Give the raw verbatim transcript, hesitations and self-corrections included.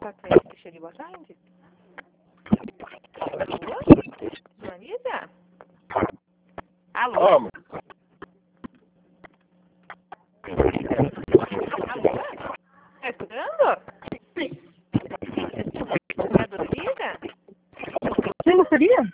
tá aí? Deixa ele, boa tarde. Alô? Marisa? Alô? Alô? Alô? Tá escutando? É a dona Lívia? Quem gostaria?